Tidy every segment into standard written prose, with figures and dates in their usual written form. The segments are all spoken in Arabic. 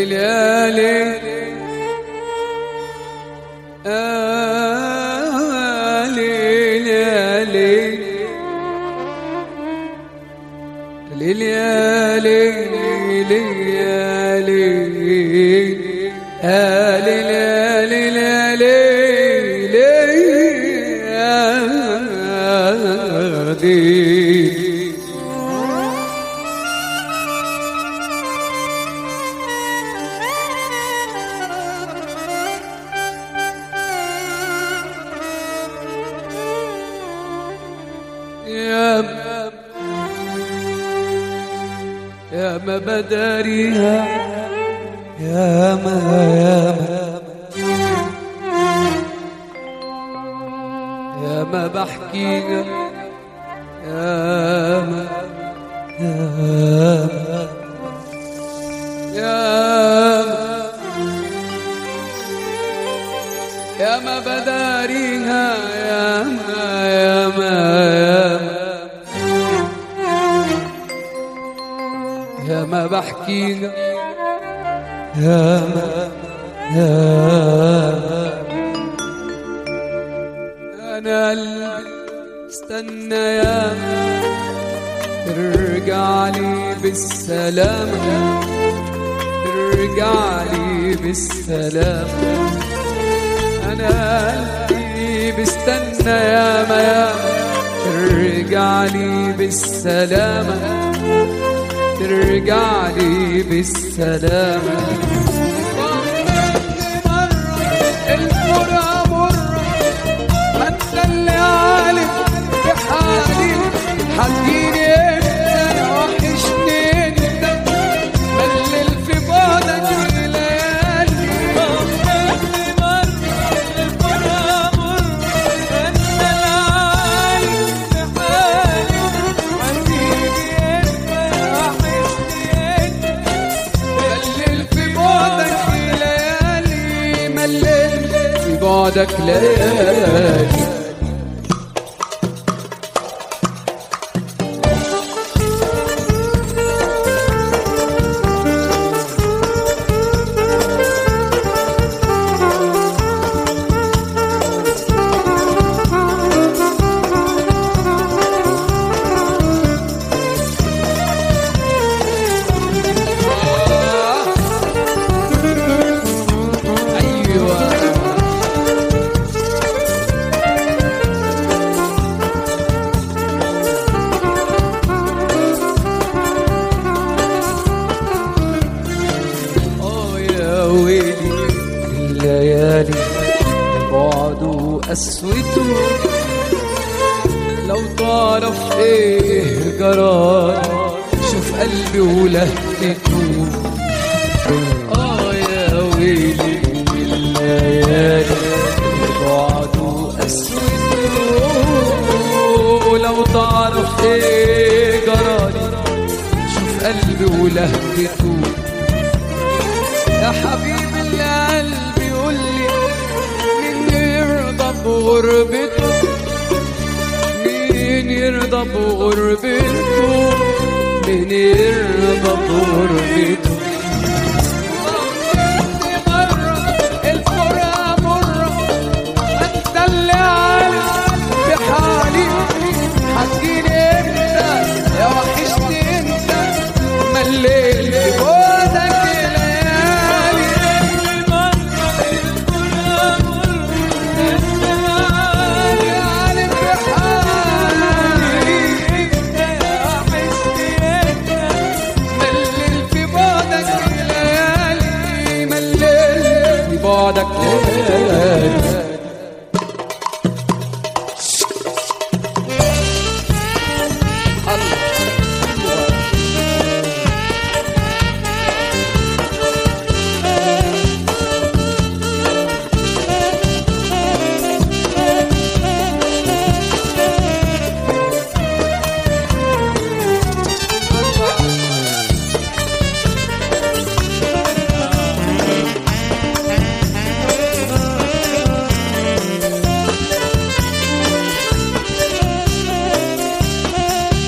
ليل يا ليل ليل يا ليل ليل يا ليل يا ليل يا ليل يا ليل يا ليل يا ليل. يا ما بداريها يا ما بحكيها يا ما بداريها يا ما بحكيها أنا قلبي استنى يا ترجع لي بالسلامة ترجع لي بالسلامة. أنا قلبي بستنى يا ترجع لي بالسلامة ترجع لي بالسلامة. المرة مرة حتى اللي عالم بحالي حكيني انت وحشني انت ملل في بعدك الليالي. المرة مرة حتى اللي عالم بحالي حكيني انت وحشني ملل في بعدك ليالي ملل في بعدك ليالي. الليالي بعد وقسوته لو تعرف ايه جرالي شوف قلبي ولهفته. يا ويلي الليالي بعد وقسوته لو تعرف ايه جرالي شوف قلبي ولهفته. يا حبيبي اللي قلبي يقولي مين يرضى بغربته مين يرضى بغربته مين يرضى بغربته. الفرقة مرة حتى اللي عالم بحالي حكيني انت يا وحشني انت مليل في بعدك بعدك ليالي.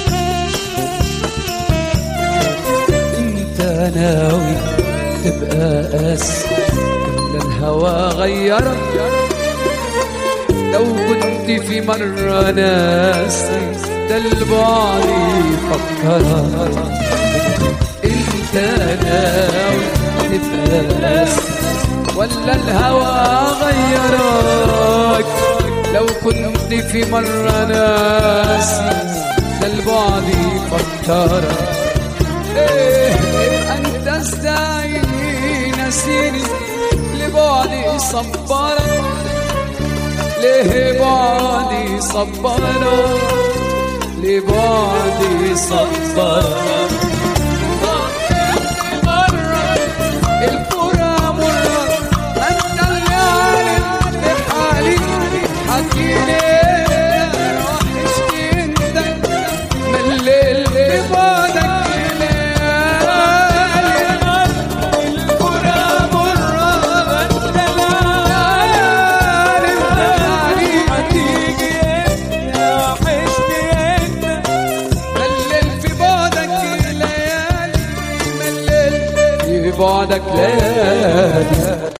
ناوي تبقى غيرك لو كنت في مرة ناسي ده البعد يفكرك انت ناوي تبقى ناسي ولا الهوى غيرك لو كنت في مرة ناسي ده البعد يفكرك انت ازاي ناسيني لبعدي صبرك ليه بعدي صبرك لبعدي صبرك الكرة مرة انت اللي عارف بحالي حكيلي وحشتي انت من الليل ببعدك بعدك ليالي